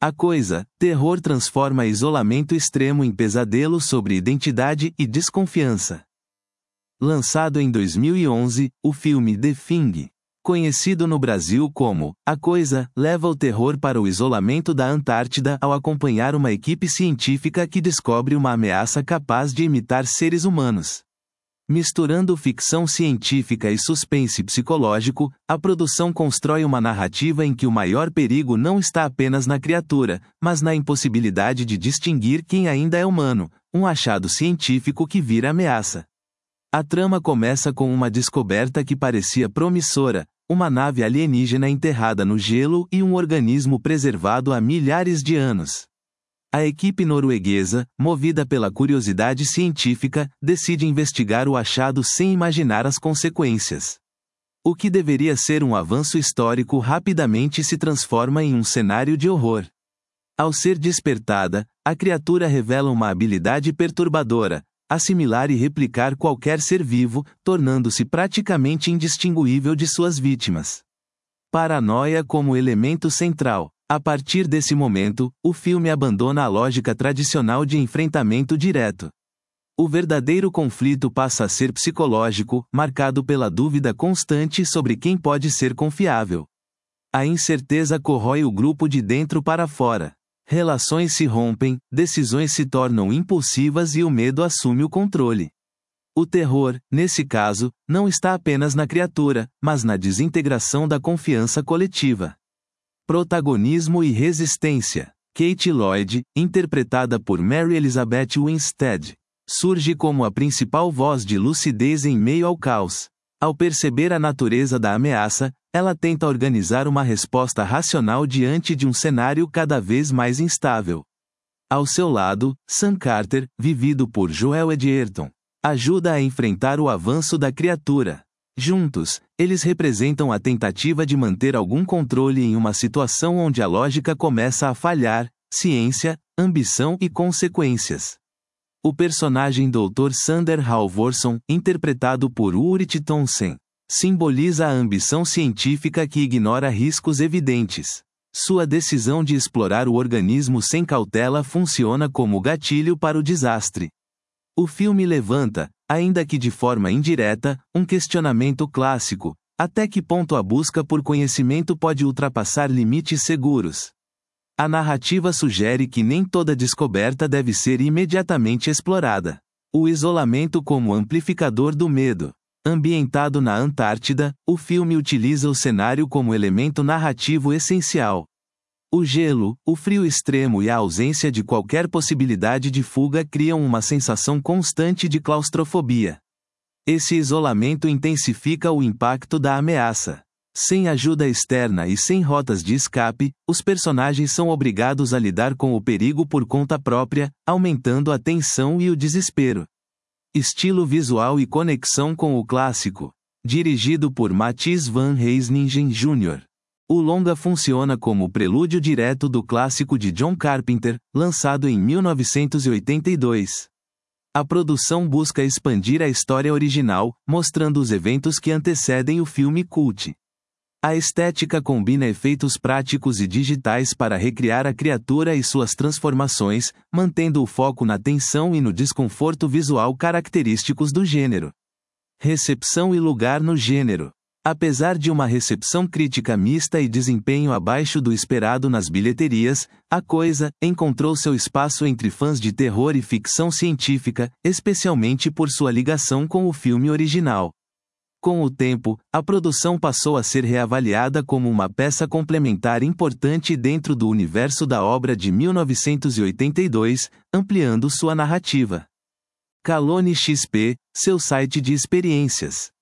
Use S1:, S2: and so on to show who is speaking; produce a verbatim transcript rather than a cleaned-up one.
S1: A Coisa, terror transforma isolamento extremo em pesadelo sobre identidade e desconfiança. Lançado em dois mil e onze, o filme The Thing, conhecido no Brasil como A Coisa, leva o terror para o isolamento da Antártida ao acompanhar uma equipe científica que descobre uma ameaça capaz de imitar seres humanos. Misturando ficção científica e suspense psicológico, a produção constrói uma narrativa em que o maior perigo não está apenas na criatura, mas na impossibilidade de distinguir quem ainda é humano, um achado científico que vira ameaça. A trama começa com uma descoberta que parecia promissora, uma nave alienígena enterrada no gelo e um organismo preservado há milhares de anos. A equipe norueguesa, movida pela curiosidade científica, decide investigar o achado sem imaginar as consequências. O que deveria ser um avanço histórico rapidamente se transforma em um cenário de horror. Ao ser despertada, a criatura revela uma habilidade perturbadora: assimilar e replicar qualquer ser vivo, tornando-se praticamente indistinguível de suas vítimas. Paranoia como elemento central. A partir desse momento, o filme abandona a lógica tradicional de enfrentamento direto. O verdadeiro conflito passa a ser psicológico, marcado pela dúvida constante sobre quem pode ser confiável. A incerteza corrói o grupo de dentro para fora. Relações se rompem, decisões se tornam impulsivas e o medo assume o controle. O terror, nesse caso, não está apenas na criatura, mas na desintegração da confiança coletiva. Protagonismo e resistência. Kate Lloyd, interpretada por Mary Elizabeth Winstead, surge como a principal voz de lucidez em meio ao caos. Ao perceber a natureza da ameaça, ela tenta organizar uma resposta racional diante de um cenário cada vez mais instável. Ao seu lado, Sam Carter, vivido por Joel Edgerton, ajuda a enfrentar o avanço da criatura. Juntos, eles representam a tentativa de manter algum controle em uma situação onde a lógica começa a falhar: ciência, ambição e consequências. O personagem doutor Sander Halvorson, interpretado por Ulrich Thomsen, simboliza a ambição científica que ignora riscos evidentes. Sua decisão de explorar o organismo sem cautela funciona como gatilho para o desastre. O filme levanta, ainda que de forma indireta, um questionamento clássico: até que ponto a busca por conhecimento pode ultrapassar limites seguros? A narrativa sugere que nem toda descoberta deve ser imediatamente explorada. O isolamento como amplificador do medo. Ambientado na Antártida, o filme utiliza o cenário como elemento narrativo essencial. O gelo, o frio extremo e a ausência de qualquer possibilidade de fuga criam uma sensação constante de claustrofobia. Esse isolamento intensifica o impacto da ameaça. Sem ajuda externa e sem rotas de escape, os personagens são obrigados a lidar com o perigo por conta própria, aumentando a tensão e o desespero. Estilo visual e conexão com o clássico. Dirigido por Matthijs van Heijningen júnior O longa funciona como o prelúdio direto do clássico de John Carpenter, lançado em mil novecentos e oitenta e dois. A produção busca expandir a história original, mostrando os eventos que antecedem o filme cult. A estética combina efeitos práticos e digitais para recriar a criatura e suas transformações, mantendo o foco na tensão e no desconforto visual característicos do gênero. Recepção e lugar no gênero. Apesar de uma recepção crítica mista e desempenho abaixo do esperado nas bilheterias, A Coisa encontrou seu espaço entre fãs de terror e ficção científica, especialmente por sua ligação com o filme original. Com o tempo, a produção passou a ser reavaliada como uma peça complementar importante dentro do universo da obra de mil novecentos e oitenta e dois, ampliando sua narrativa. Calone X P, seu site de experiências.